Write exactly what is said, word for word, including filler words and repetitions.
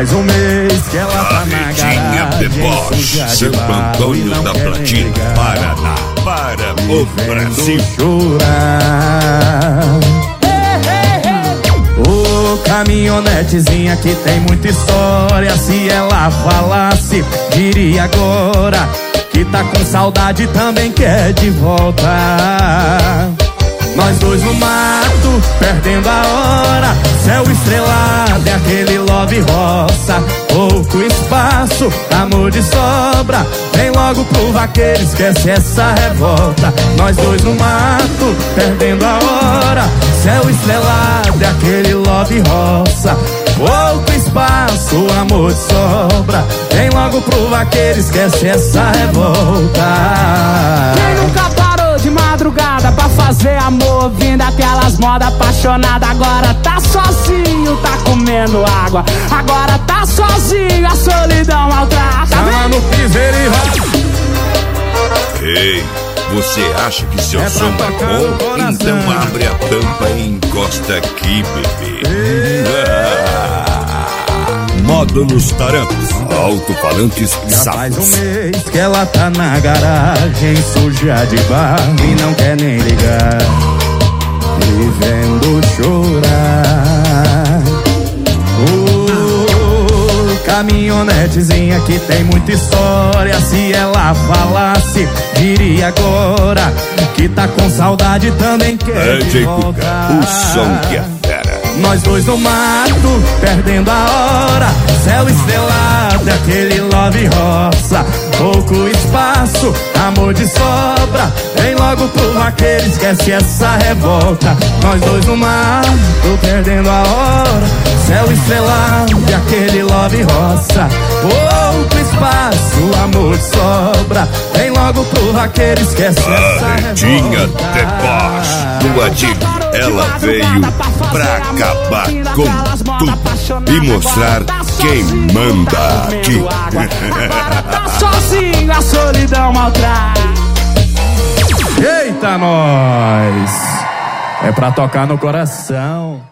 faz um mês que ela tá na garagem, Santo Antônio da Platina, Paraná, para o Brasil. Chorar. Ô, caminhonetezinha que tem muita história, se ela falasse, diria agora que tá com saudade, também quer de volta. Nós dois no mato, perdendo a hora, céu estrelado, é aquele love roça. Pouco espaço, amor de sobra, vem logo pro vaqueiro, esquece essa revolta. Nós dois no mato, perdendo a hora, céu estrelado, é aquele love roça. Pouco espaço, amor de sobra, vem logo pro vaqueiro, esquece essa revolta. Quem nunca parou de madrugada pra fazer amor, vindo aquelas modas apaixonadas, agora tá sozinho, tá comendo água, agora tá sozinho, a solidão maltrata. Chama no piseiro e roda. Ei, você acha que seu É som pra é tocar no bom? coração. Então abre a tampa e encosta aqui, bebê. Módulos Tarantos, alto-falantes Já faz um Sapos. mês que ela tá na garagem, suja de barro e não quer nem ligar, vivendo chorar. Ô, caminhonetezinha que tem muita história, se ela falasse, diria agora que tá com saudade, também quer É de de volta. o som que é fera. Nós dois no mato, perdendo a hora, céu estrelado, aquele love roça. Pouco espaço, amor de sobra, vem logo pro vaqueiro, esquece essa revolta. Nós dois no mato, perdendo a hora, céu estrelado, aquele love roça. Pouco espaço, amor de sobra, vem logo pro vaqueiro, esquece essa Barretinha revolta. Deboche do Adilho, ela veio pra acabar com tudo e mostrar quem manda aqui. Agora tá sozinho, a solidão maltrata. Eita, nós! É pra tocar no coração.